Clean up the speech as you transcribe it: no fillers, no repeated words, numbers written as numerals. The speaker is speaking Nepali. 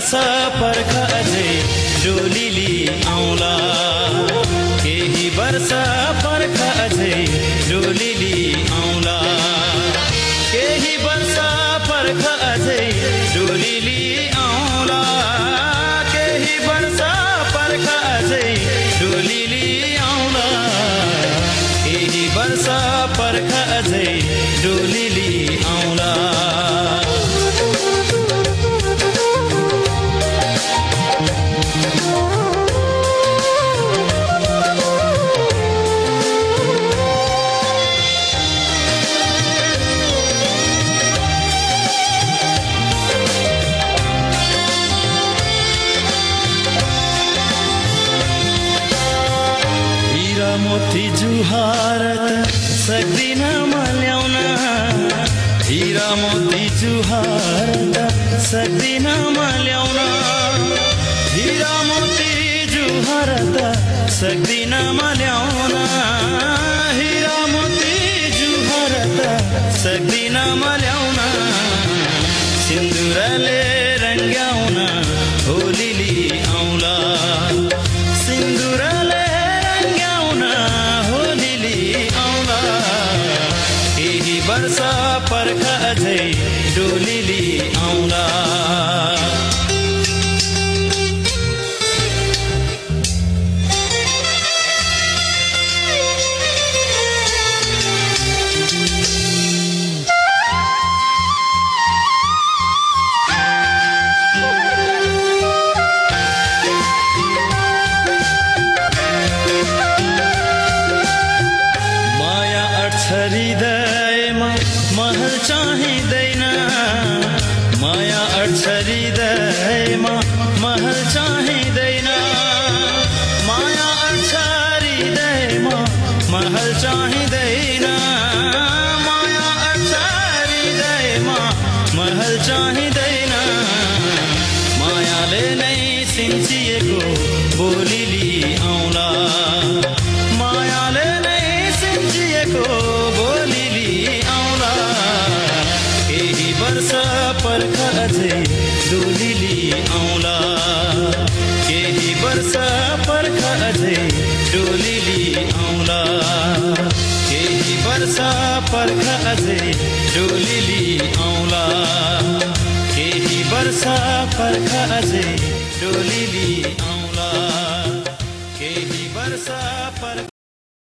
वर्ष पर्ख अझै डोलीली आउला केही वर्ष पर्ख अझै डोलीली आउला केही वर्ष पर्ख अझै डोलीली आउला केही वर्ष पर्ख अझै डोलीली आउला केही वर्ष पर्ख अझै डोलीली आउला मोती जुहार सक्दिन म ल्याउन हीरा मोती जुहार सक्दिन म ल्याउन हीरा मोती जुहार सक्दिन म ल्याउन हीरा मोती जुहार सक्दिन म ल्याउन सिन्दुरले रङ्ग्याउन होलीली आउला सिन्दुरले वर्ष पर्ख अझै डोलीली आउला माया हृदयमा महल चाहिँदैन माया हृदयमा महल चाहिँदैन माया हृदयमा महल चाहिँदैन माया हृदयमा महल चाहिँदैन मायाले नै सिन्चिएको बोलीली आउला मायाले नै सिन्चिएको बोलीली आउला केही वर्ष पर्ख अझै डोलीली आउला केही वर्ष पर्ख अझै डोलीली आउला केही वर्ष पर्ख अझै डोलीली आउला केही वर्ष पर्ख अझै डोलीली आउला केही वर्ष पर्ख